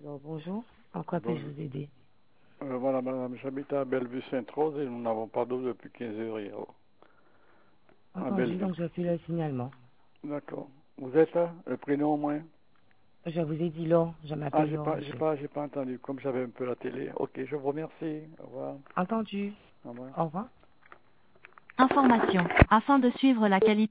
Alors, bonjour. En quoi Bon, puis-je vous aider? voilà, madame, j'habite à Bellevue-Sainte-Rose et nous n'avons pas d'eau depuis 15 heures hier. À Entendu, Bellevue. donc je fais le signalement. D'accord. Vous êtes là? Le prénom au moins? Je vous ai dit Laure, je Ah, m'appelle Laure, monsieur. j'ai pas entendu, comme j'avais un peu la télé. Ok, je vous remercie. Au revoir. Entendu. Au revoir. Au revoir. Information. Afin de suivre la qualité